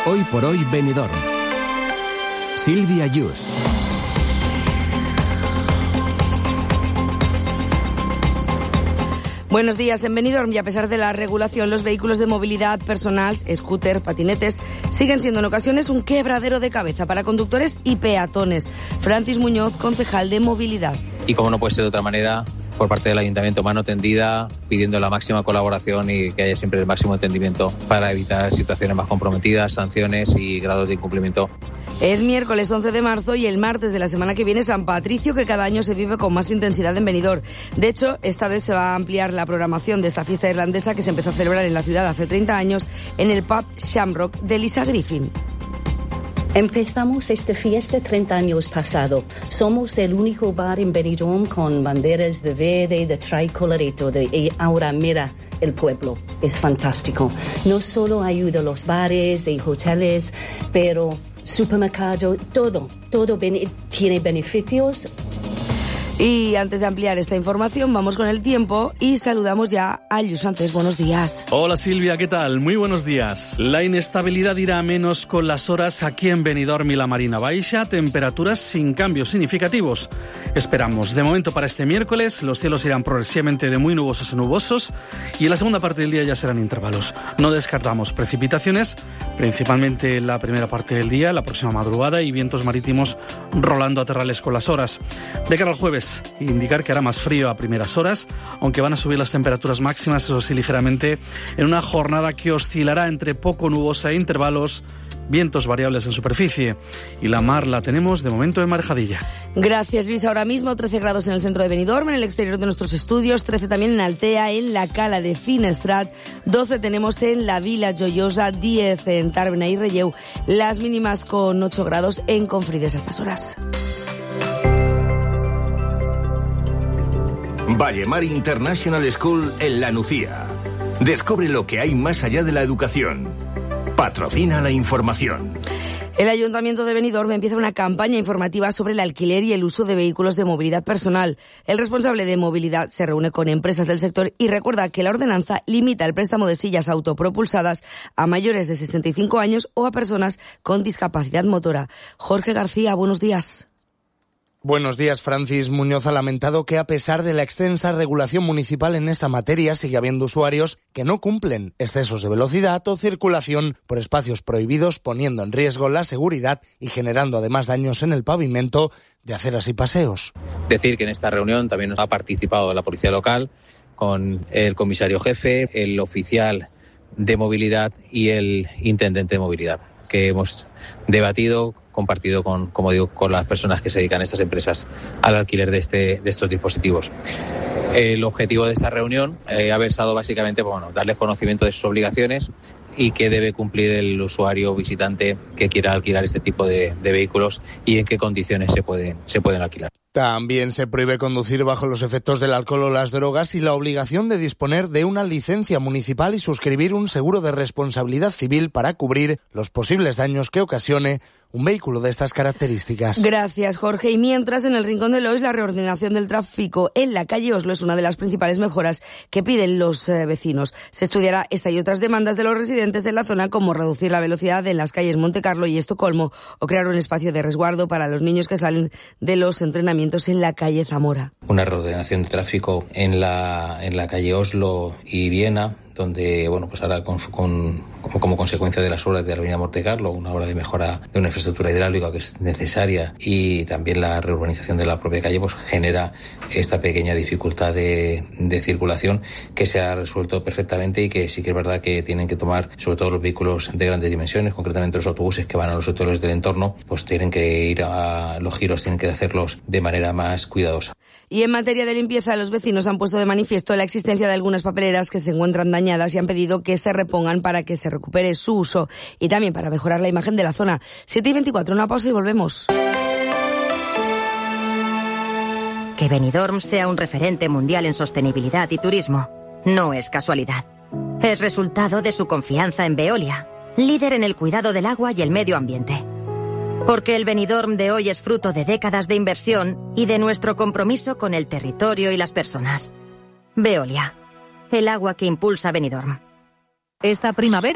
Hoy por hoy Benidorm. Silvia Yus. Buenos días. En Benidorm, y a pesar de la regulación, los vehículos de movilidad personal, scooter, patinetes, siguen siendo en ocasiones un quebradero de cabeza para conductores y peatones. Francis Muñoz, concejal de movilidad. Y como no puede ser de otra manera, por parte del Ayuntamiento, mano tendida, pidiendo la máxima colaboración y que haya siempre el máximo entendimiento para evitar situaciones más comprometidas, sanciones y grados de incumplimiento. Es miércoles 11 de marzo y el martes de la semana que viene San Patricio, que cada año se vive con más intensidad en Benidorm. De hecho, esta vez se va a ampliar la programación de esta fiesta irlandesa que se empezó a celebrar en la ciudad hace 30 años en el pub Shamrock de Lisa Griffin. Empezamos esta fiesta 30 años pasado. Somos el único bar en Benidorm con banderas de verde, de tricolor y todo. Y ahora mira el pueblo. Es fantástico. No solo ayuda a los bares y hoteles, pero supermercado, todo tiene beneficios. Y antes de ampliar esta información, vamos con el tiempo y saludamos ya a Lluís Sánchez. Buenos días. Hola Silvia, ¿qué tal? Muy buenos días. La inestabilidad irá a menos con las horas aquí en Benidorm y la Marina Baixa, temperaturas sin cambios significativos. Esperamos. De momento para este miércoles, los cielos irán progresivamente de muy nubosos a nubosos y en la segunda parte del día ya serán intervalos. No descartamos precipitaciones, principalmente en la primera parte del día, la próxima madrugada, y vientos marítimos rolando a terrales con las horas. De cara al jueves, indicar que hará más frío a primeras horas, aunque van a subir las temperaturas máximas, eso sí, ligeramente, en una jornada que oscilará entre poco nubosa e intervalos, vientos variables en superficie. Y la mar la tenemos de momento en marejadilla. Gracias, Luis. Ahora mismo 13 grados en el centro de Benidorm, en el exterior de nuestros estudios, 13 también en Altea, en la Cala de Finestrat, 12 tenemos en la Vila Joiosa, 10 en Tàrbena y Relleu, las mínimas con 8 grados en Confrides a estas horas. Vallemar International School en La Nucía. Descubre lo que hay más allá de la educación. Patrocina la información. El Ayuntamiento de Benidorm empieza una campaña informativa sobre el alquiler y el uso de vehículos de movilidad personal. El responsable de movilidad se reúne con empresas del sector y recuerda que la ordenanza limita el préstamo de sillas autopropulsadas a mayores de 65 años o a personas con discapacidad motora. Jorge García, buenos días. Buenos días. Francis Muñoz ha lamentado que a pesar de la extensa regulación municipal en esta materia sigue habiendo usuarios que no cumplen excesos de velocidad o circulación por espacios prohibidos, poniendo en riesgo la seguridad y generando además daños en el pavimento de aceras y paseos. Decir que en esta reunión también ha participado la Policía Local con el comisario jefe, el oficial de movilidad y el intendente de movilidad, que hemos debatido, compartido con las personas que se dedican a estas empresas al alquiler de estos dispositivos. El objetivo de esta reunión ha versado básicamente darles conocimiento de sus obligaciones y qué debe cumplir el usuario visitante que quiera alquilar este tipo de vehículos y en qué condiciones se pueden alquilar. También se prohíbe conducir bajo los efectos del alcohol o las drogas y la obligación de disponer de una licencia municipal y suscribir un seguro de responsabilidad civil para cubrir los posibles daños que ocasione un vehículo de estas características. Gracias, Jorge. Y mientras, en el Rincón de Lois, la reordenación del tráfico en la calle Oslo es una de las principales mejoras que piden los vecinos. Se estudiará esta y otras demandas de los residentes en la zona, como reducir la velocidad en las calles Montecarlo y Estocolmo o crear un espacio de resguardo para los niños que salen de los entrenamientos en la calle Zamora. Una reordenación de tráfico en la calle Oslo y Viena, donde, pues ahora como consecuencia de las obras de la avenida Montecarlo, una obra de mejora de una infraestructura hidráulica que es necesaria, y también la reurbanización de la propia calle, genera esta pequeña dificultad de circulación que se ha resuelto perfectamente, y que sí que es verdad que tienen que tomar, sobre todo los vehículos de grandes dimensiones, concretamente los autobuses que van a los hoteles del entorno, tienen que ir a los giros, tienen que hacerlos de manera más cuidadosa. Y en materia de limpieza, los vecinos han puesto de manifiesto la existencia de algunas papeleras que se encuentran dañadas y han pedido que se repongan para que se recupere su uso y también para mejorar la imagen de la zona. 7:24, una pausa y volvemos. Que Benidorm sea un referente mundial en sostenibilidad y turismo no es casualidad. Es resultado de su confianza en Veolia, líder en el cuidado del agua y el medio ambiente. Porque el Benidorm de hoy es fruto de décadas de inversión y de nuestro compromiso con el territorio y las personas. Veolia, el agua que impulsa Benidorm. Esta primavera